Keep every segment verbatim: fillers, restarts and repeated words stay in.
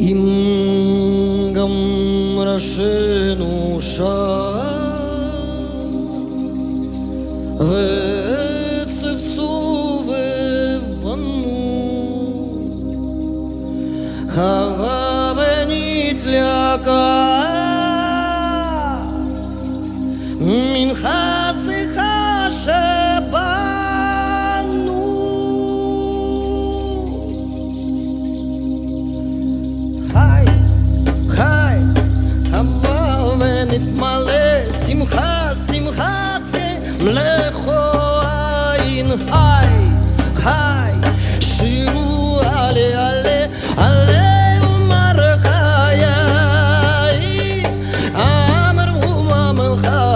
אם גם ראשינו שם ועצב סובב לנו, הווה ונתלקה ממך שיחה שבנו, היי היי הווה ונתמלא שמחה שמחה תמלכו עין, היי היי שירו עלה עלה עלה ומר חיי אמרו ממל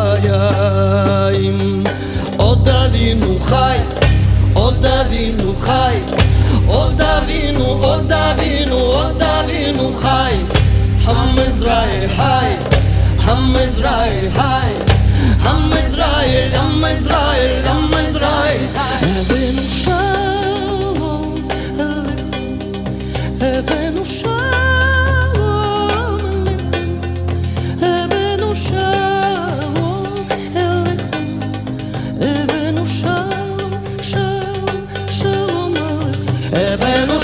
חיים, עוד אבינו חי עוד אבינו חי עוד אבינו עוד אבינו עוד אבינו חי, עם ישראל חי עם ישראל חי עם ישראל עם ישראל עם ישראל, הבאנו שלום עליכם הבאנו שלום עליכם הבאנו שלום עליכם הבאנו שלום שלום שלום עליכם הבאנו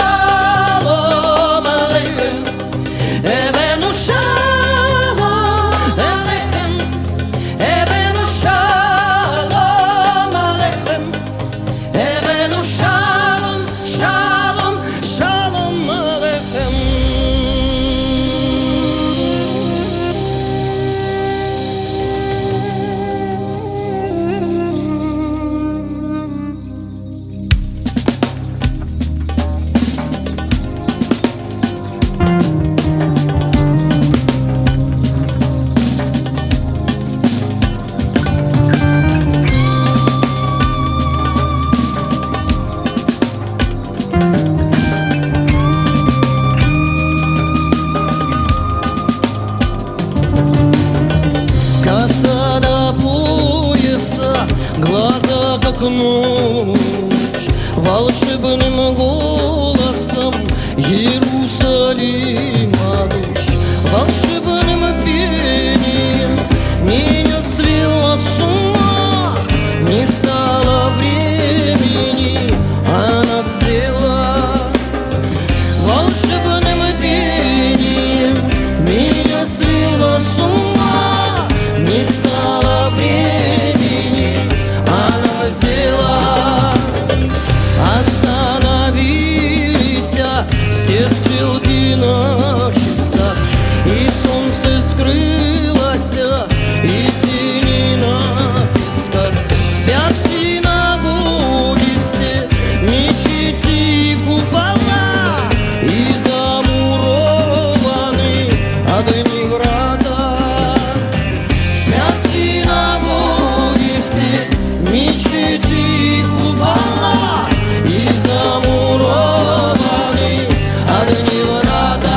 שלום עליכם הבאנו שלום עליכם הבאנו שלום עליכם הבאנו שלום שלום שלום עליכם. Коса до пояса, глаза как ночь, волшебным голосом Иерусалима дочь, волшебным пением меня свела с ума, не стало времени, она взяла волшебным пением меня свела с ума, не стало времени, она взяла. Остановились все стрелки на часах, и солнце скрылось, и тени на песках. Спят синагоги все, мечети и купола, и замурованы огни врата. Спят синагоги все, мечети и купола, и замурованы огни врата.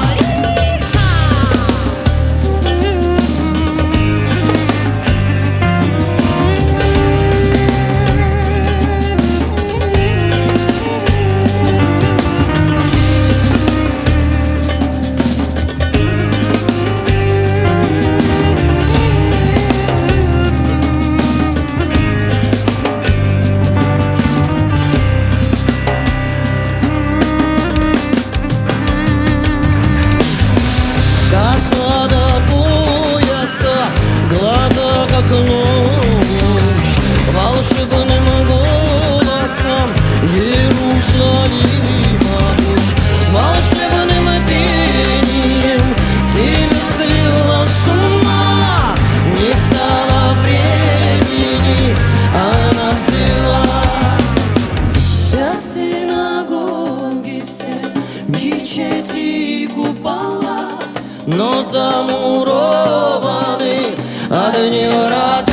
Коса до пояса, глаза как ночь, волшебным голосом Иерусалима дочь, волшебным пением тебя свела с ума, не стало времени, она взяла. Спят синагоги все, мечети и купола, но замурованы огни врата.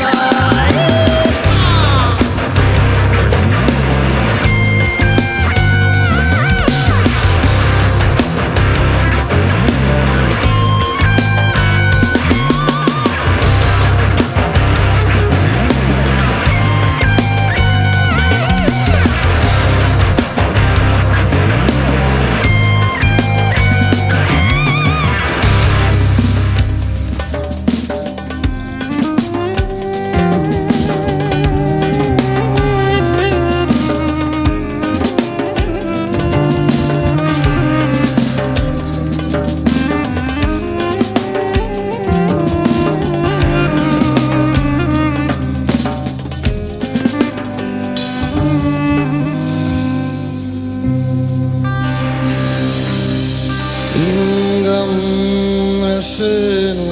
машину